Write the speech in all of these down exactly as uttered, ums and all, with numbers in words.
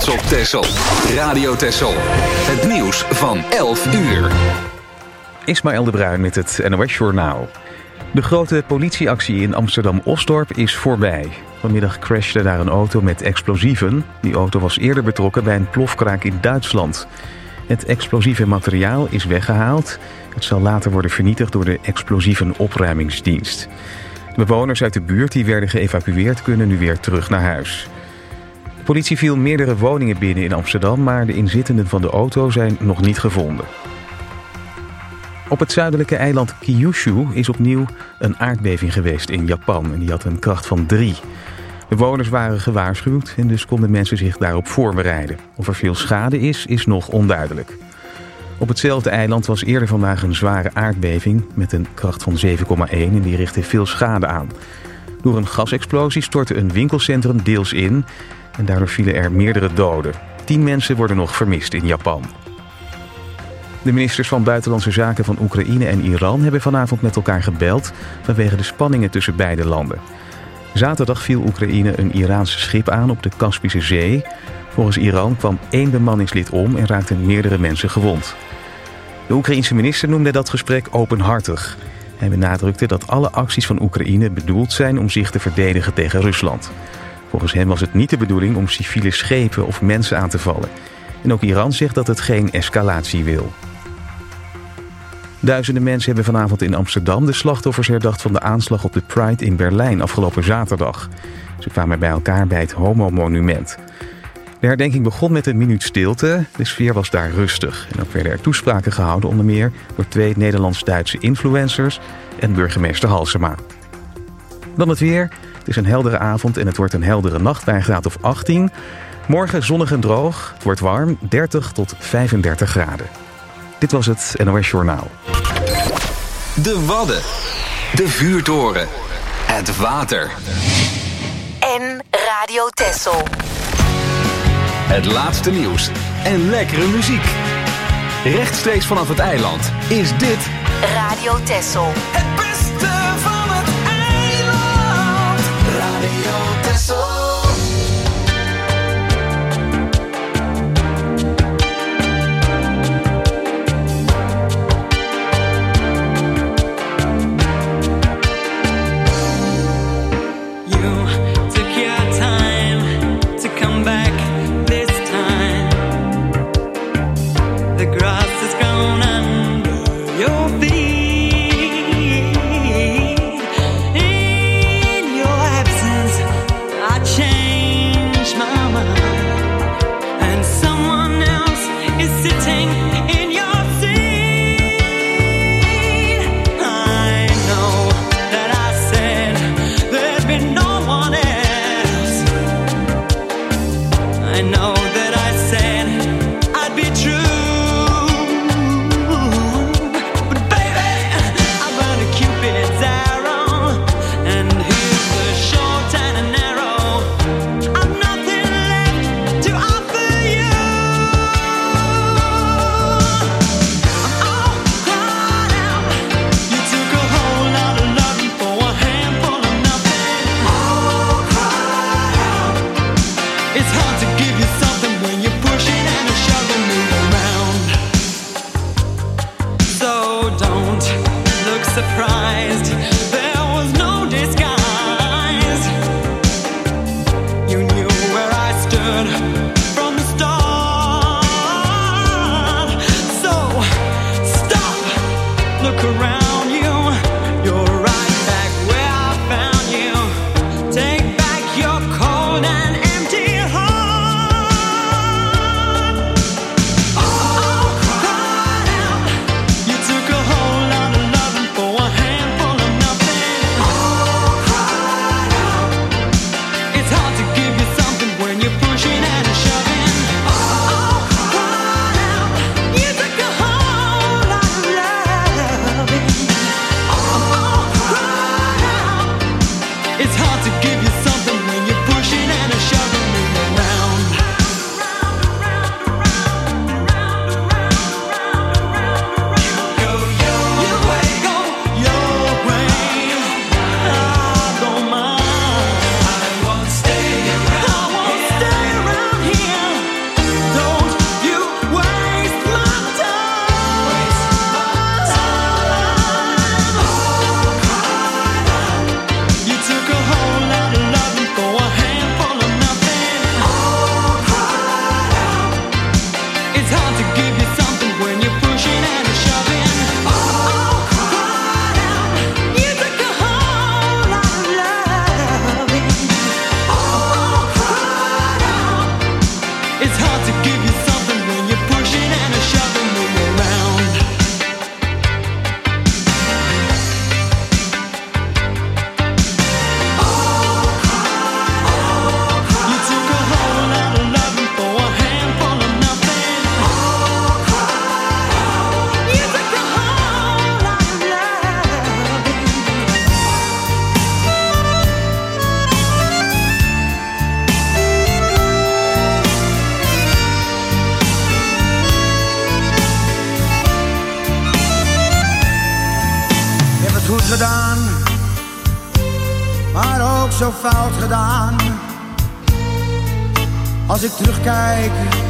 trots op Texel. Radio Texel. Het nieuws van elf uur. Ismaël de Bruin met het N O S Journaal. De grote politieactie in Amsterdam-Osdorp is voorbij. Vanmiddag crashte daar een auto met explosieven. Die auto was eerder betrokken bij een plofkraak in Duitsland. Het explosieve materiaal is weggehaald. Het zal later worden vernietigd door de explosievenopruimingsdienst. De bewoners uit de buurt die werden geëvacueerd kunnen nu weer terug naar huis. De politie viel meerdere woningen binnen in Amsterdam, maar de inzittenden van de auto zijn nog niet gevonden. Op het zuidelijke eiland Kyushu is opnieuw een aardbeving geweest in Japan en die had een kracht van drie. Bewoners waren gewaarschuwd en dus konden mensen zich daarop voorbereiden. Of er veel schade is, is nog onduidelijk. Op hetzelfde eiland was eerder vandaag een zware aardbeving met een kracht van zeven komma één en die richtte veel schade aan. Door een gasexplosie stortte een winkelcentrum deels in en daardoor vielen er meerdere doden. Tien mensen worden nog vermist in Japan. De ministers van Buitenlandse Zaken van Oekraïne en Iran hebben vanavond met elkaar gebeld vanwege de spanningen tussen beide landen. Zaterdag viel Oekraïne een Iraans schip aan op de Kaspische Zee. Volgens Iran kwam één bemanningslid om en raakten meerdere mensen gewond. De Oekraïense minister noemde dat gesprek openhartig. Hij benadrukte dat alle acties van Oekraïne bedoeld zijn om zich te verdedigen tegen Rusland. Volgens hem was het niet de bedoeling om civiele schepen of mensen aan te vallen. En ook Iran zegt dat het geen escalatie wil. Duizenden mensen hebben vanavond in Amsterdam de slachtoffers herdacht van de aanslag op de Pride in Berlijn afgelopen zaterdag. Ze kwamen bij elkaar bij het Homo-monument. De herdenking begon met een minuut stilte. De sfeer was daar rustig. En ook werden er toespraken gehouden, onder meer door twee Nederlands-Duitse influencers en burgemeester Halsema. Dan het weer. Het is een heldere avond en het wordt een heldere nacht bij een graad of achttien. Morgen zonnig en droog. Het wordt warm, dertig tot vijfendertig graden. Dit was het N O S Journaal. De Wadden. De Vuurtoren. Het water. En Radio Texel. Het laatste nieuws en lekkere muziek. Rechtstreeks vanaf het eiland is dit Radio Texel. Het beste van het eiland. Radio Texel. It's hard to give you something when you're pushing and zo fout gedaan? Als ik terugkijk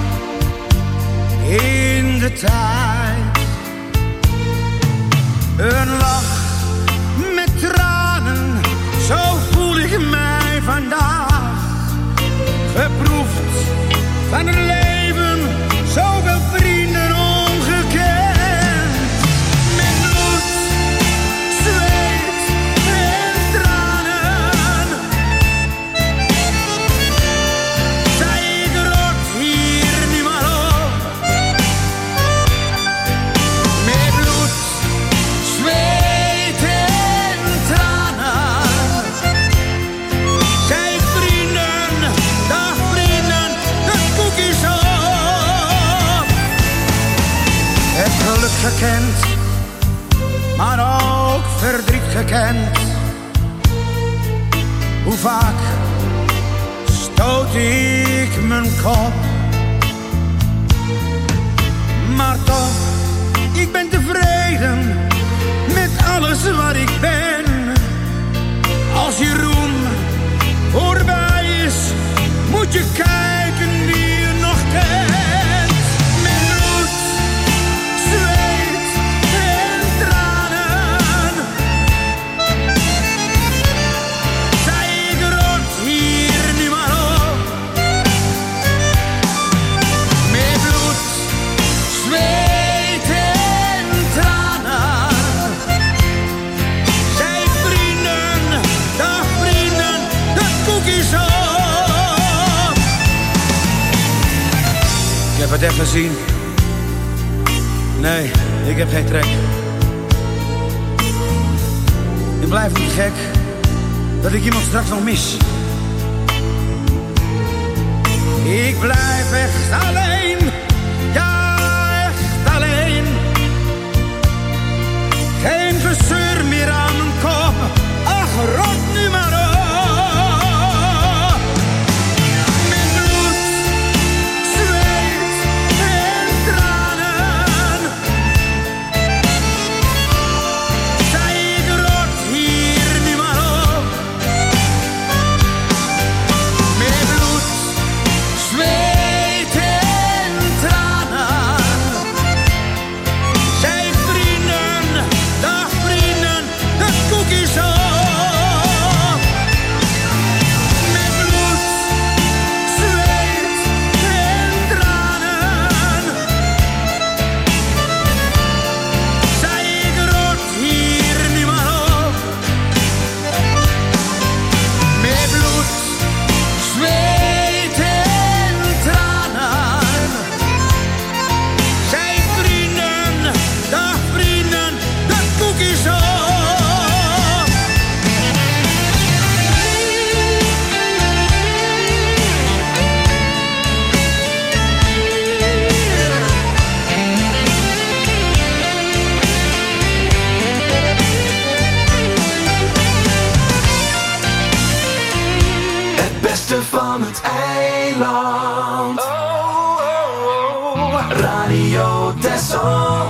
in de tijd. Een lach met tranen, zo voel ik mij vandaag. Geproefd van een leven, zoveel vrienden ongekend. Met bloed, zweet en tranen. Zij ik rot hier nu maar op. Met bloed, zweet en tranen. Zij ik vrienden, dag vrienden, de koekjes op. Het geluk gekend, maar ook verdriet gekend. Hoe vaak stoot ik mijn kop. Maar toch, ik ben tevreden met alles wat ik ben. Als je roem voorbij is, moet je kijken wie je nog kent. Met bloed, zweet en tranen. Zij ik rot hier nu maar op. Met bloed, zweet en tranen. Zij ik vrienden, dag vrienden, de koekjes op. Ik heb het echt gezien. Nee, ik heb geen trek. Ik blijf niet gek dat ik iemand straks nog mis. Ik blijf echt alleen, ja echt alleen. Geen gezeur meer aan mijn kop, ach rot nu maar op. Met bloed, zweet en tranen. Zij ik rot hier nu maar op. Met bloed, zweet en tranen. Zij ik vrienden, dag vrienden, de koekjes op. Met bloed, zweet en tranen. Zij ik rot hier nu maar op. Met bloed, zweet en tranen. Zij ik vrienden, dag vrienden, de koekjes op. Het beste van het eiland. Oh, oh, oh. Radio Texel.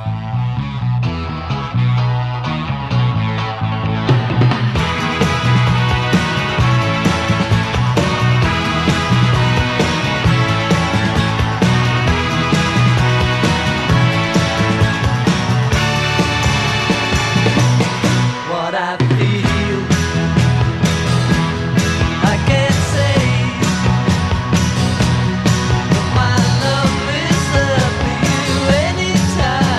What I feel, I can't say. But my love is up for you anytime.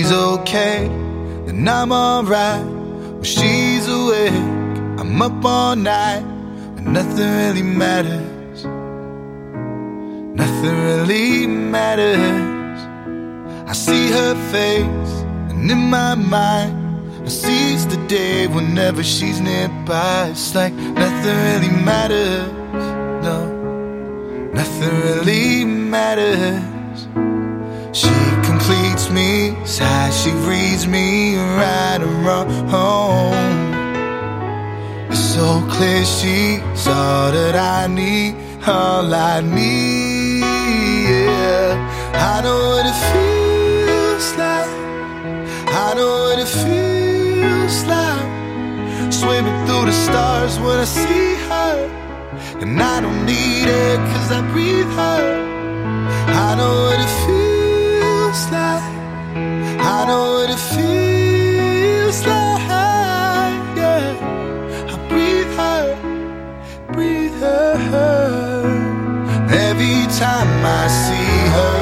she's okay, then I'm alright. When she's awake, I'm up all night, but nothing really matters. Nothing really matters. I see her face, and in my mind I seize the day whenever she's nearby. It's like nothing really matters. No, nothing really matters. She completes me, it's how she reads me right and wrong. It's so clear she's all that I need, all I need, yeah. I know what it feels like, I know what it feels like, swimming through the stars when I see her. And I don't need her cause I breathe her. I know what it feels like, I know what it feels like, yeah. I breathe her, breathe her. Every time I see her,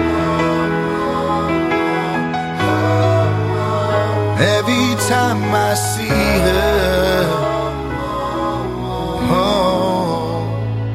every time I see her, oh.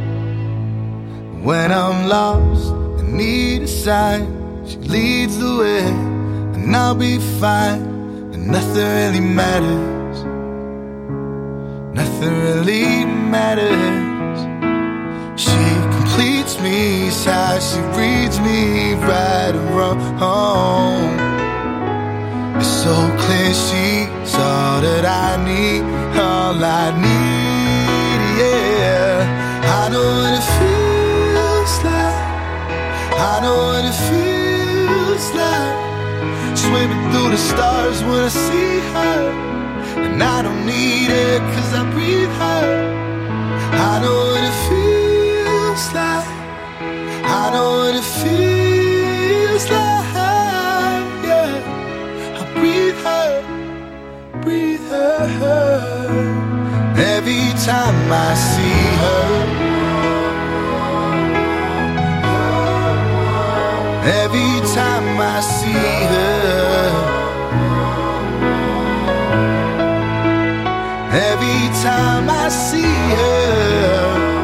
When I'm lost and need a sign, she leads the way, and I'll be fine. And nothing really matters, nothing really matters. She completes me, it's how she reads me right and wrong. It's so clear she's all that I need, all I need, yeah. I know what it feels like, I know what it feels like, swimming through the stars when I see her. And I don't need her cause I breathe her. I know what it feels like, I know what it feels like, yeah. I breathe her, breathe her. Every time I see her, every time I see her, every time I see her,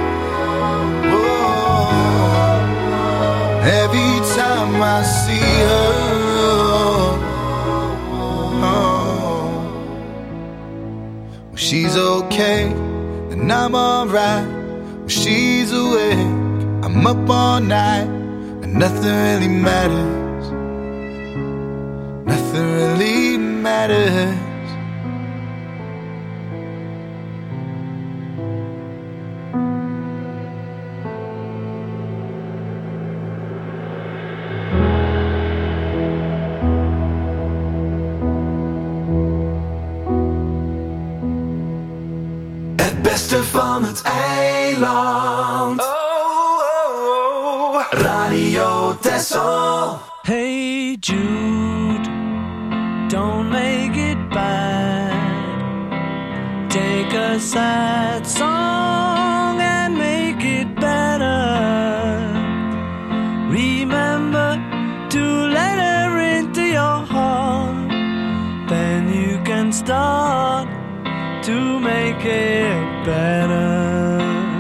oh, every time I see her, oh. When she's okay, then I'm alright. When she's awake, I'm up all night. Nothing really matters, nothing really matters. Het beste van het eiland. Radio Texel. Hey Jude, don't make it bad. Take a sad song and make it better. Remember to let her into your heart. Then you can start to make it better.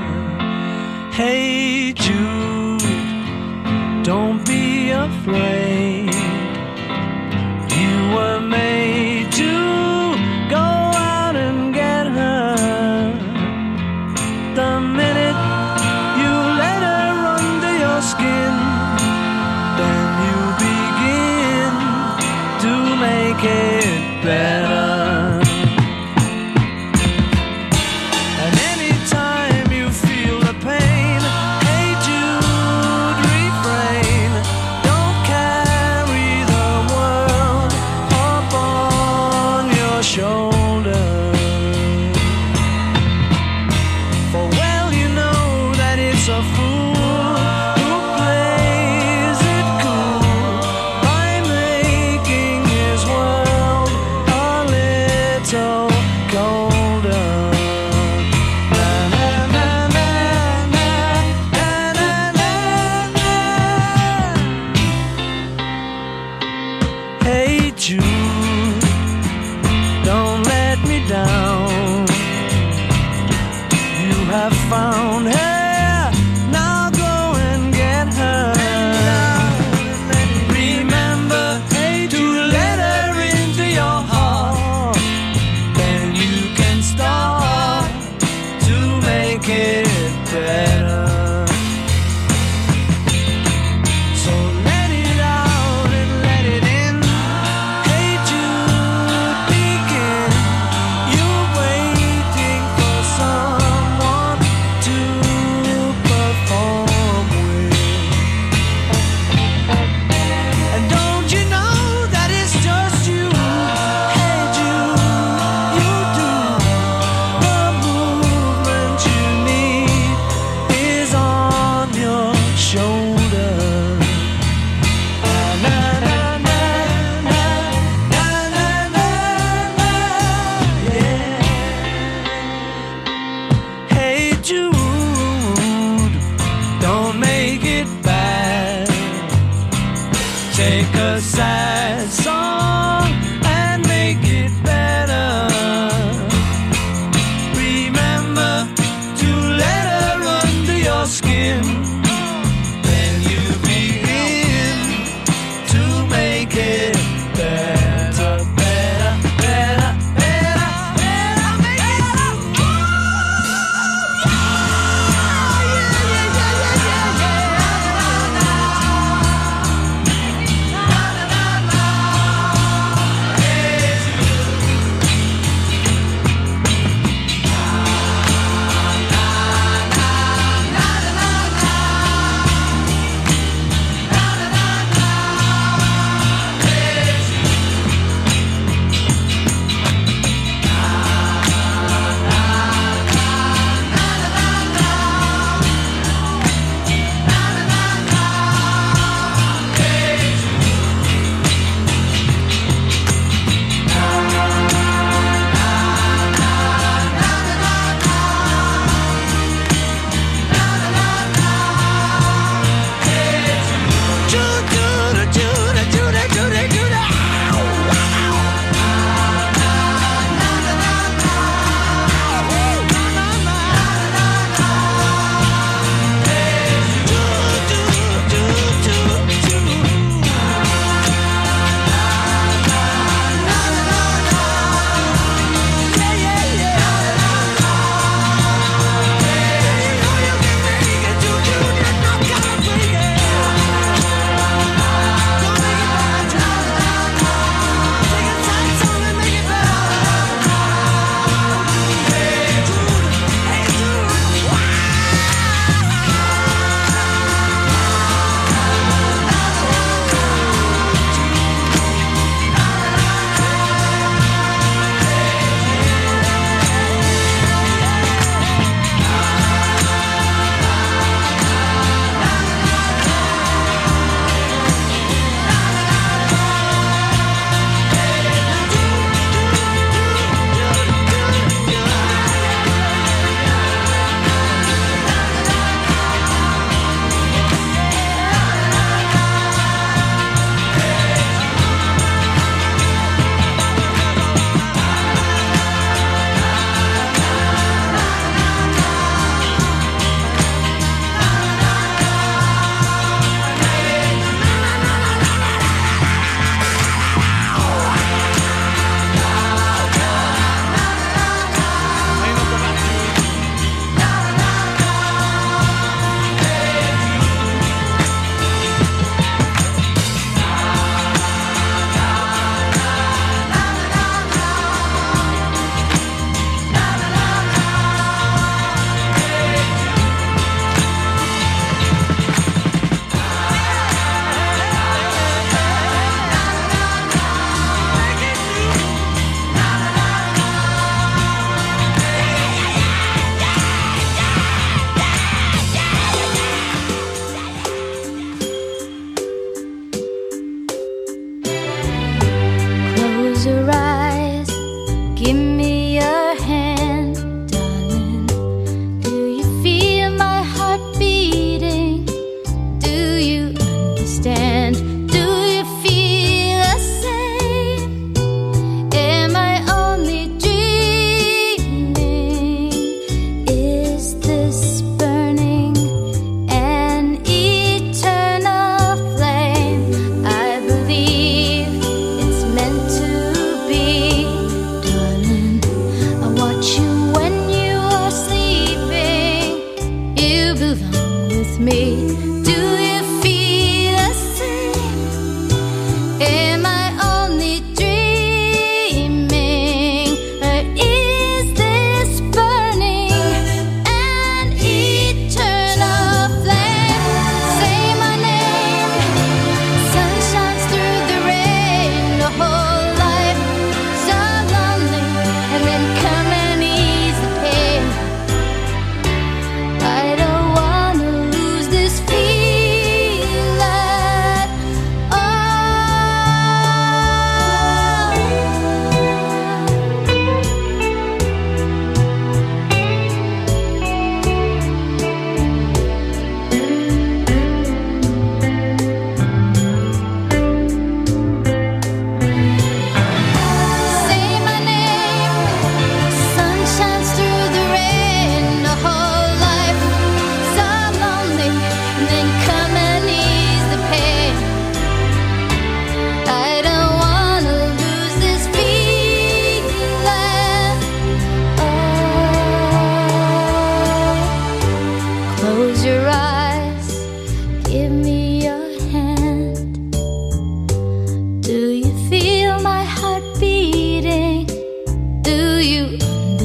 Hey Jude, don't be afraid. You were made to go out and get her. The minute you let her under your skin, then you begin to make it better. Care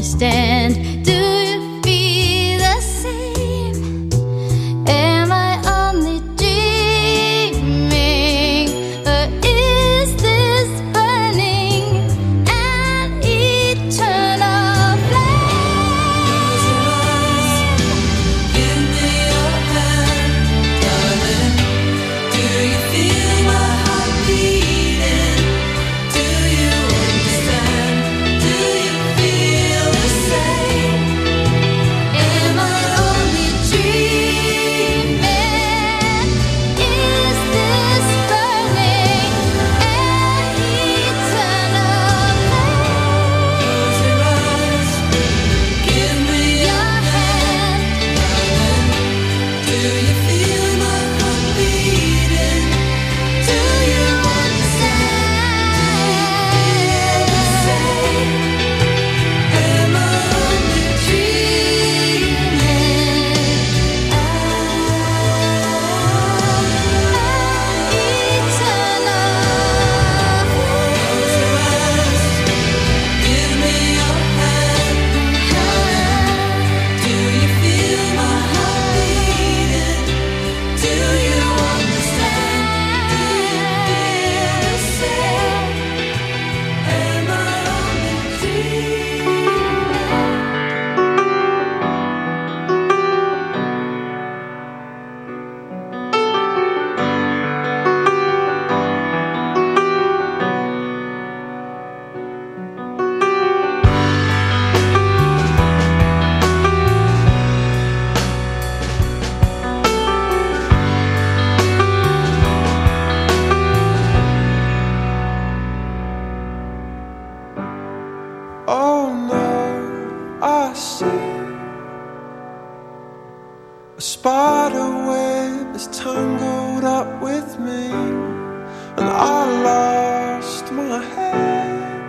understand. Do you feel the same? Am I only dreaming? Or is this burning an eternal flame? Give me your hand, darling. Do you feel my heart beating? Do you understand? Do you feel the same? Am I only dreaming? Is this burning an eternal flame? Close your eyes. Give me Your hand, Do you feel my heart beating? do you understand? Am I only dreaming? Give me your hand. Do you feel my heart beating? Do you understand? Do you feel the same? Am I only dreaming? Oh no, I see a spider web is tangled up with me, and I lost my head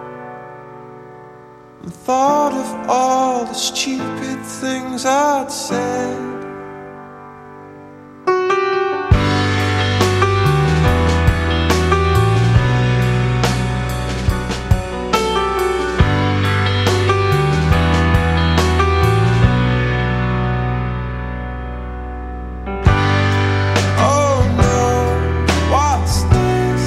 and thought of all the stupid things I'd said. Oh no, what's this?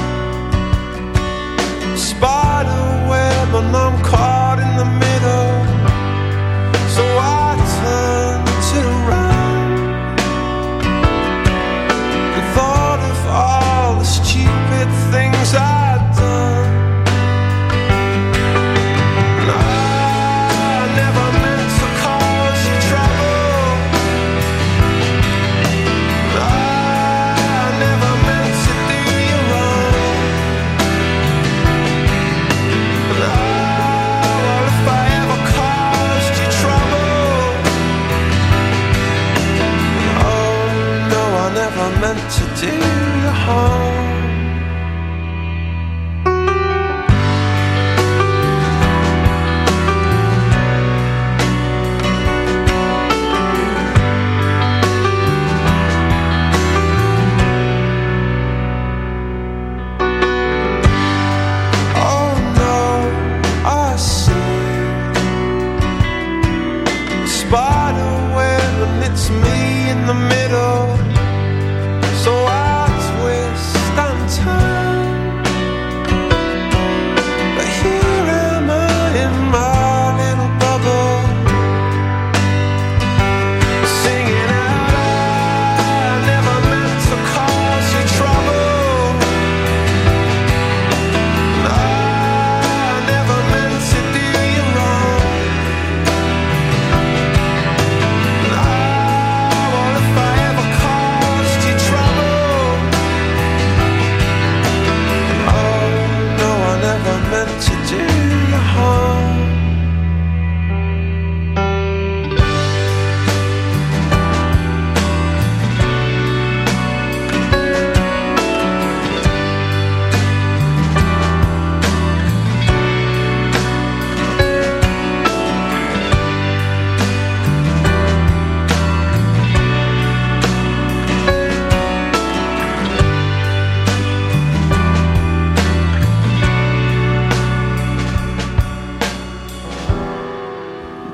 Spider web and I'm caught in the middle. So I turned it around and thought of all the stupid things I'd done. And I never meant to cause you trouble. I never meant to do you wrong. And I, well, if I ever caused you trouble, oh no, I never meant to do you harm. Oh no, I see a spider web and it's me in the middle. So I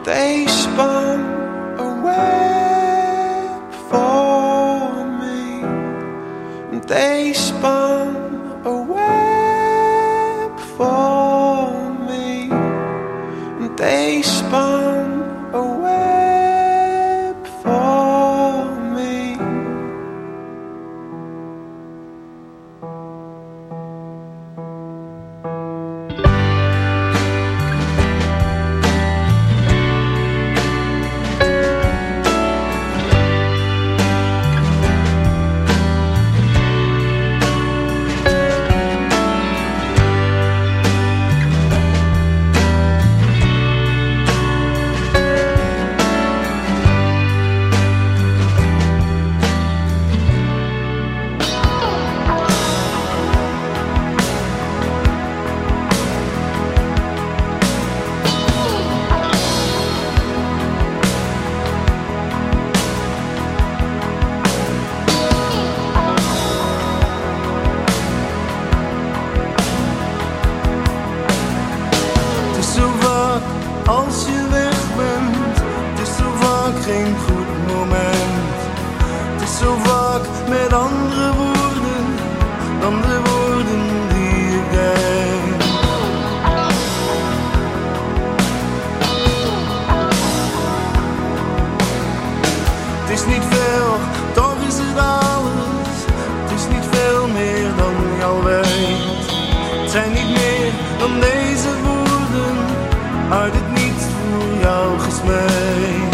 they spun a web for me. They spun a web for me. They spun a web for me. Als je weg bent, het is zo vaak geen goed moment. Het is zo vaak met andere woorden dan de woorden die ik denk. Het is niet veel, toch is het alles. Het is niet veel meer dan je al weet. Het zijn niet meer dan deze woorden uit het niets voor jou gesmeed.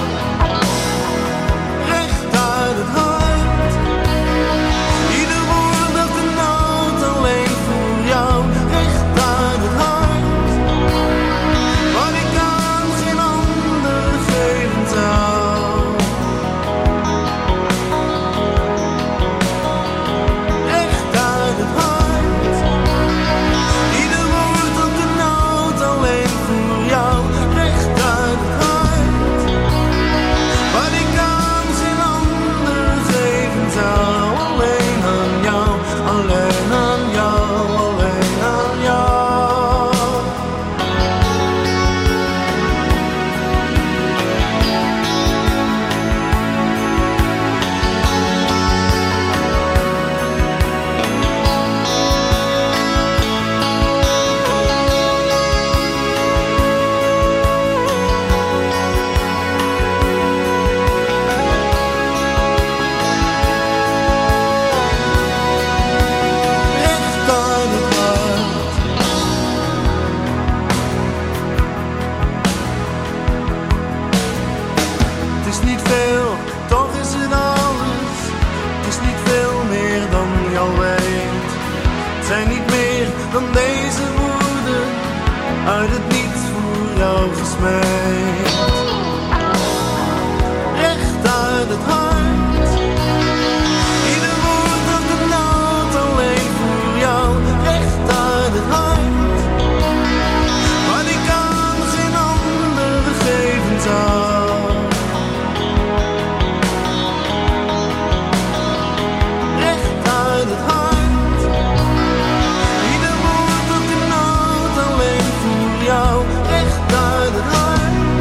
Recht uit het hart, ieder woord dat de nood alleen voor jou. Recht uit het hart, wat ik aan geen ander geven zou. Recht uit het hart, ieder woord dat de nood alleen voor jou. Recht uit het hart, wat ik aan geen ander geven zou. Alleen aan jou, alleen aan jou, alleen aan jou. Recht uit het hart. Het is niet veel, toch is het alles. Het is niet veel meer dan je al weet. Het zijn niet meer dan deze woorden uit het niets voor jou gesmeed. Recht uit het hart, ieder woord dat de nood alleen voor jou. Recht uit het hart, wat ik aan geen ander geven zou. Recht uit het hart, ieder woord dat de nood alleen voor jou. Recht uit het hart,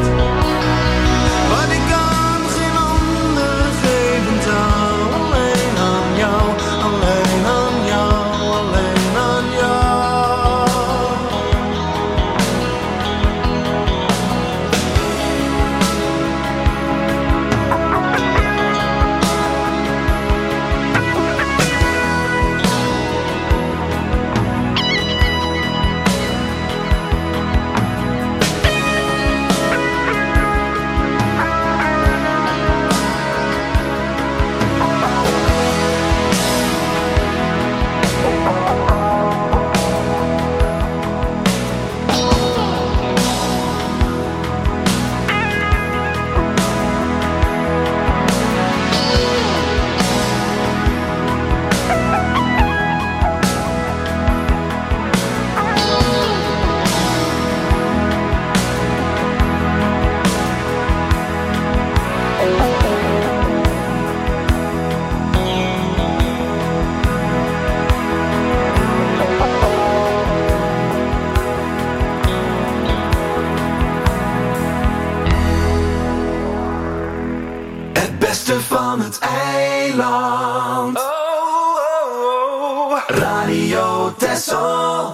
beste van het eiland. Oh, oh, oh. Radio Texel.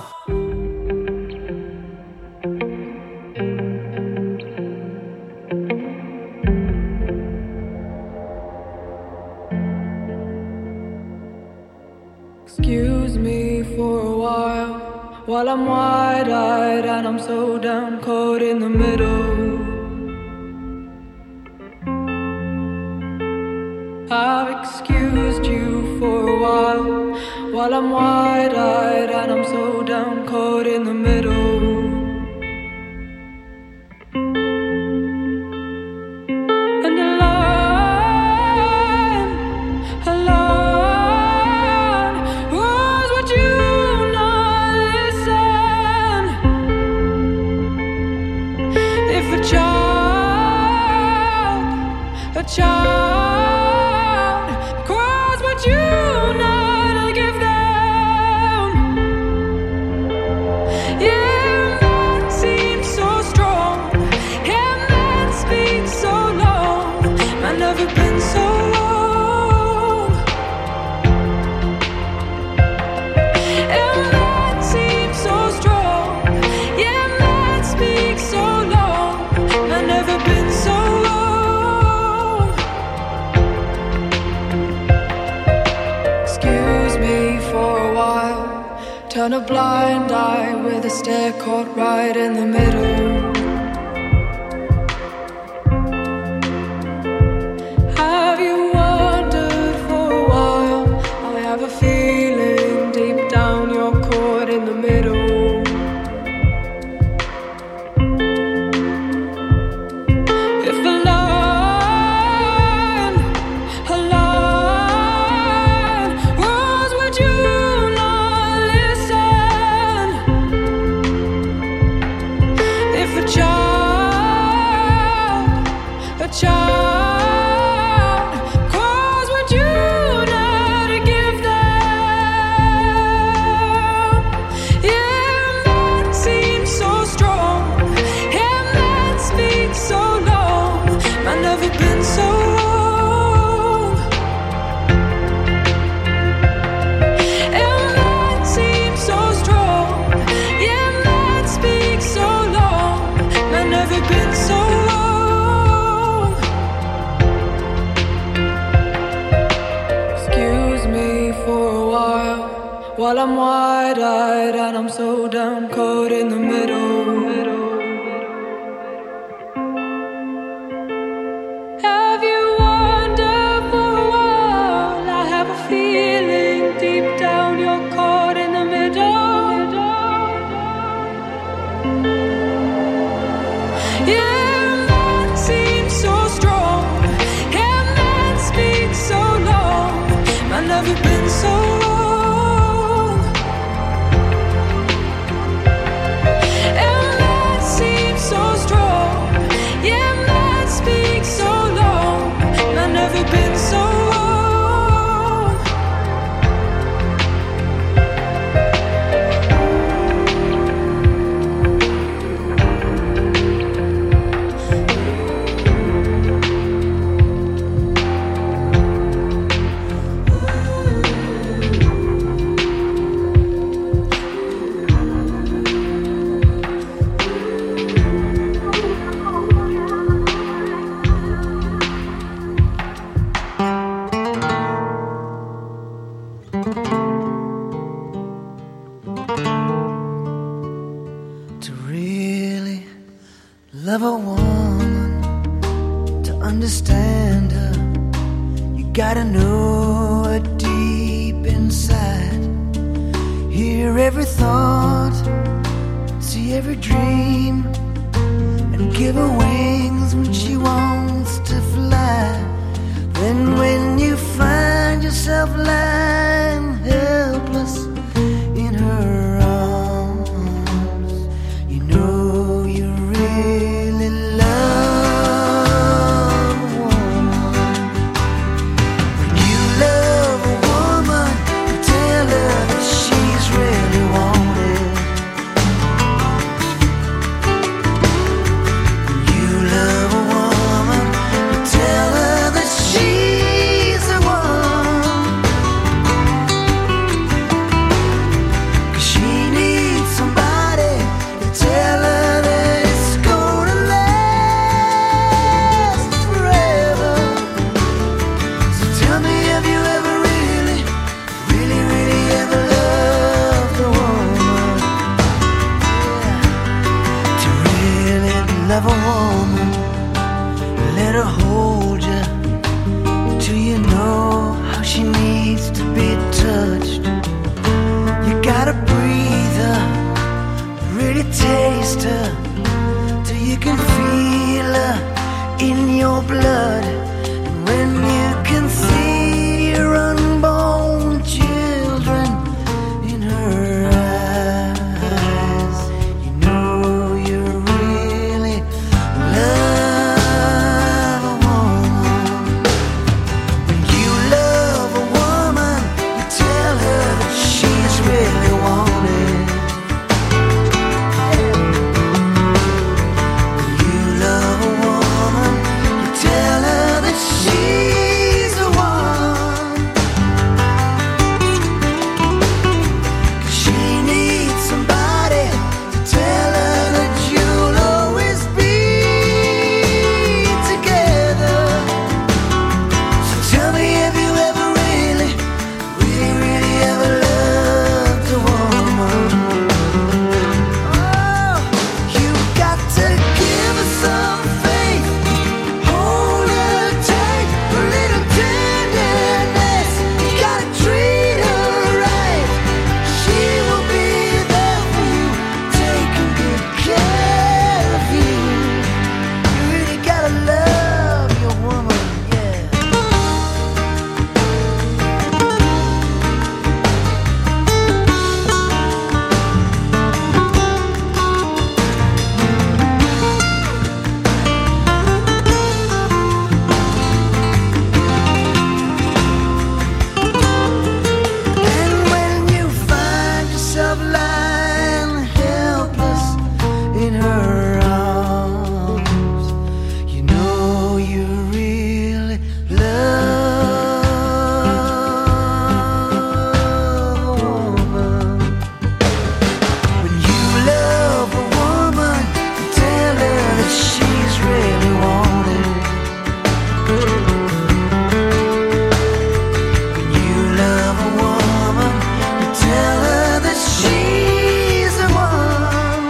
Excuse me for a while, while I'm wide-eyed and I'm so down, caught in the middle. I've excused you for a while, while I'm wide-eyed and I'm so down, caught in the middle. And a line, a line was what you not listen. If a child, a child you not give them. Yeah, man seems so strong. Yeah, man speaks so long. I've never been so long. Yeah, man seems so strong. Yeah, man speaks so long. I've never been so long. Turn a blind eye with a stare caught right in the middle. Have you wondered for a while? I have a feeling deep down you're caught in the middle. If a line, a line was what you child, cause what you know to give them. Yeah, man seems so strong. Yeah, man speaks so long. I've never been so long. Yeah, man seems so strong. Yeah, man speaks so long. I've never been so long. While I'm wide-eyed and I'm so down, caught in the middle. Have you wondered for a while? I have a feeling deep down you're caught in the middle. Yeah, man seems so strong. Yeah, man speaks so long. I've never been so long. Been so long. To really love a woman, to understand her, you gotta know her deep inside. Hear every thought, see every dream, and give her wings when she wants to fly. Then when you find yourself lying helpless in her arms, you know you really love a woman. When you love a woman, you tell her that she's really wanted. When you love a woman, you tell her that she woman. Let her hold you. Do you know how she needs to be touched? You gotta breathe her, really taste her, till you can feel her in your blood. And when you can see your unborn children in her eyes, you know you really love a woman. When you love a woman, you tell her that she's really wanted. When you love a woman, you tell her that she's the one. 'Cause she needs somebody to tell her that you'll always be together. So tell me, have you ever really, really, really ever loved a woman? Oh, you got to give her some faith, hold her tight, a little tenderness. You gotta treat her right. She will be there for you, taking good care of you. You really gotta love your woman, yeah. And when you find yourself lying helpless in her arms, you know you really love a woman. When you love a woman, you tell her that she's really wanted. When you love a woman, you tell her that she's the one.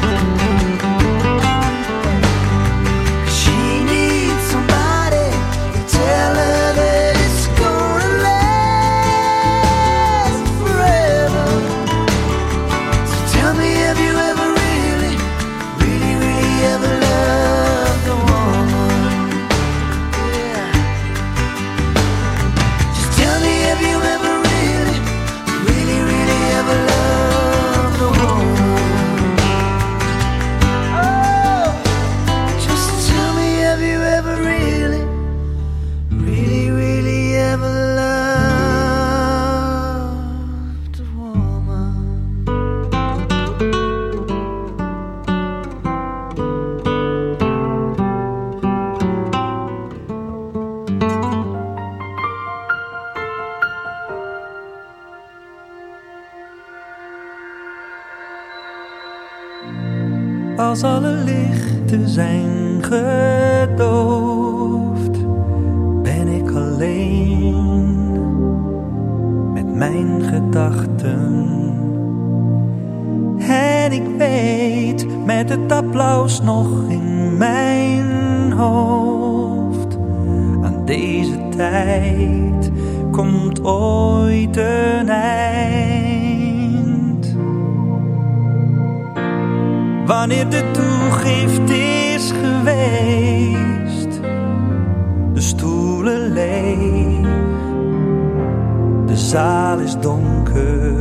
'Cause she needs somebody to tell her that it's gonna last forever. So tell me, have you ever really, really, really ever loved a woman? Yeah. Just tell me, have you ever really, really, really ever loved a woman? Oh, just tell me, have you ever really, really, really ever loved a woman? Als alle lichten zijn gedoofd, ben ik alleen met mijn gedachten. En ik weet, met het applaus nog in mijn hoofd, aan deze tijd komt ooit een eind. Wanneer de toegift is geweest, de stoelen leeg, de zaal is donker.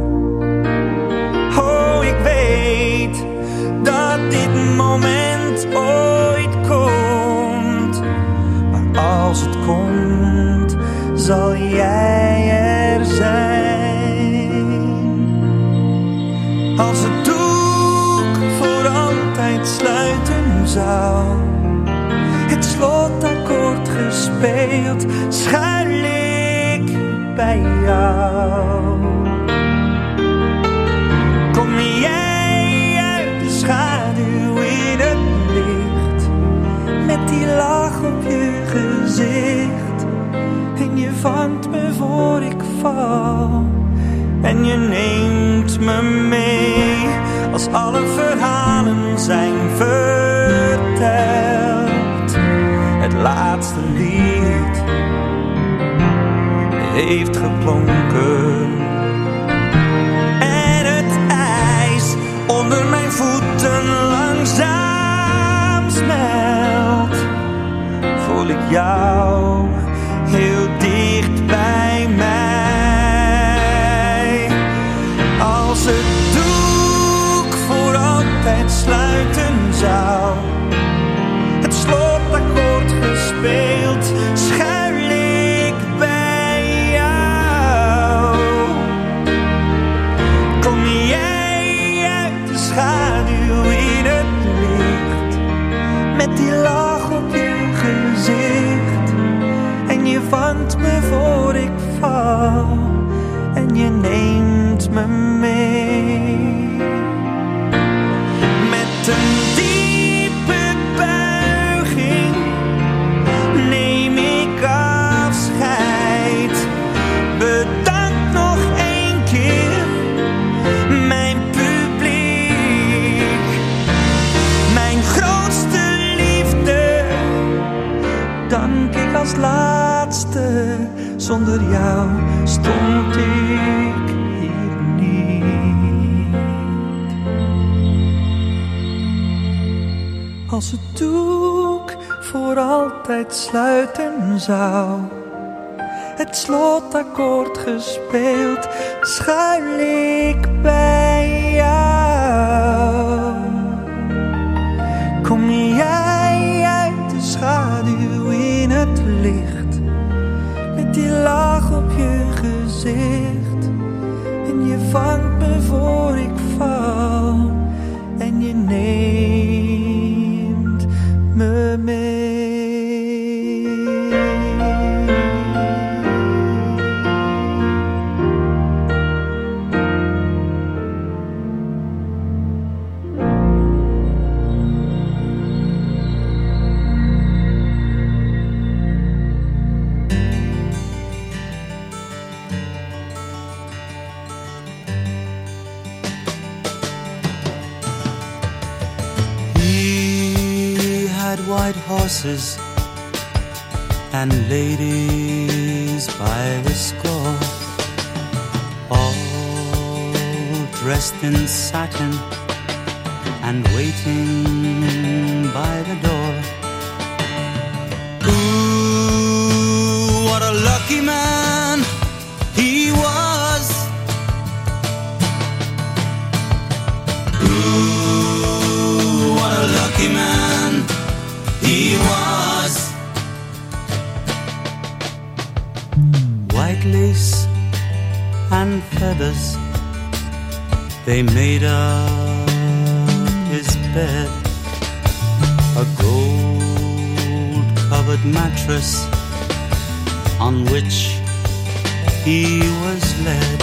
Oh, ik weet dat dit moment ooit komt, maar als het komt, zal jij er zijn. Als het doek voor altijd sluiten zou, het slotakkoord gespeeld, schuil ik bij jou. Kom jij uit de schaduw in het licht, met die lach op je gezicht, en je vangt me voor ik val, en je neemt me mee als alle verhalen zijn verteld. laatste lied heeft geklonken. En het ijs onder mijn voeten langzaam smelt, voel ik jou heel dicht bij mij. Als het doek voor altijd sluiten zou, het slotakkoord gespeeld, schuil ik bij jou. Kom jij uit de schaduw in het licht, met die lach op je gezicht, en je vangt me voor ik val, en je neemt me mee. Met een diepe buiging neem ik afscheid. Bedankt nog één keer, mijn publiek. Mijn grootste liefde dank ik als laatste. Zonder jou stond ik hier niet. Als het doek voor altijd sluiten zou, het slotakkoord gespeeld, schuil ik bij jou. Kom jij uit de schaduw in het licht, met die lach op je gezicht, en je vangt me voor ik val, en je neemt me mee. White horses and ladies by the score, all dressed in satin and waiting by the door. Ooh, what a lucky man he was. Ooh, what a lucky man he was. White lace and feathers, they made up his bed. A gold-covered mattress on which he was led.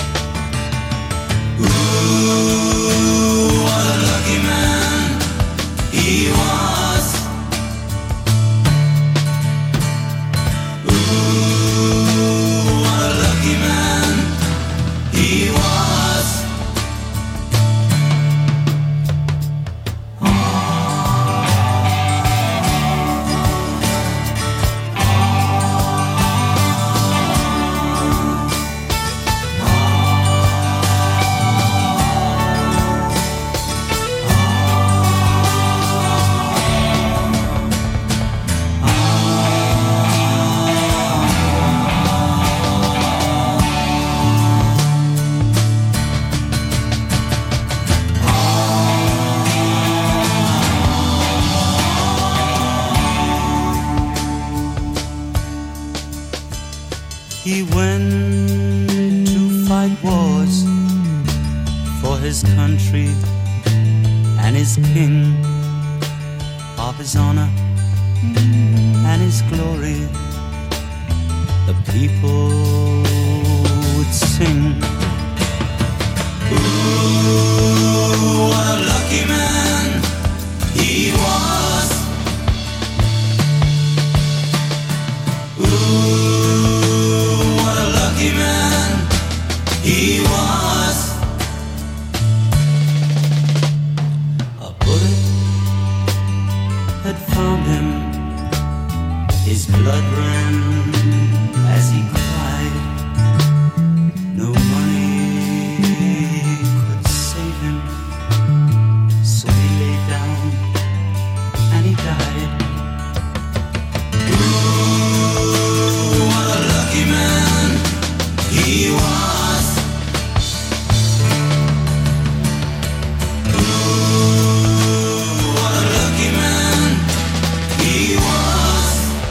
Ooh, what a lucky man he was. He went to fight wars for his country and his king, of his honor and his glory. The people would sing. Ooh, what a lucky man he was. Ooh, what a lucky man he was. A bullet had found him His blood ran as he cried. No money could save him, so he lay down and he died. Ooh, what a lucky man he was. Ooh, what a lucky man he was.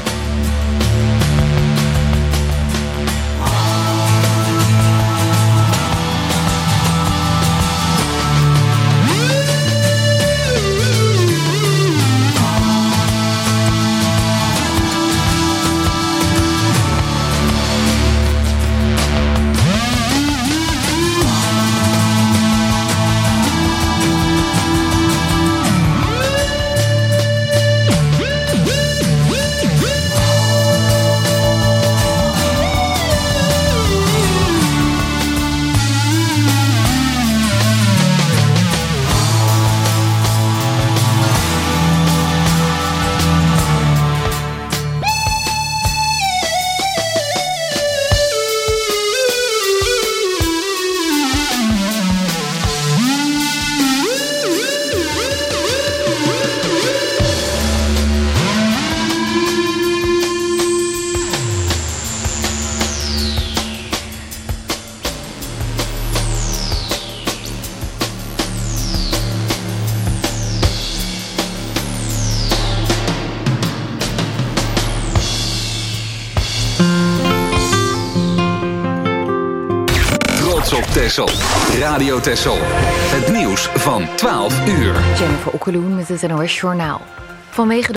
Op Texel. Radio Texel. Het nieuws van twaalf uur. Jennifer Okkeloen met het N O S Journaal. Vanwege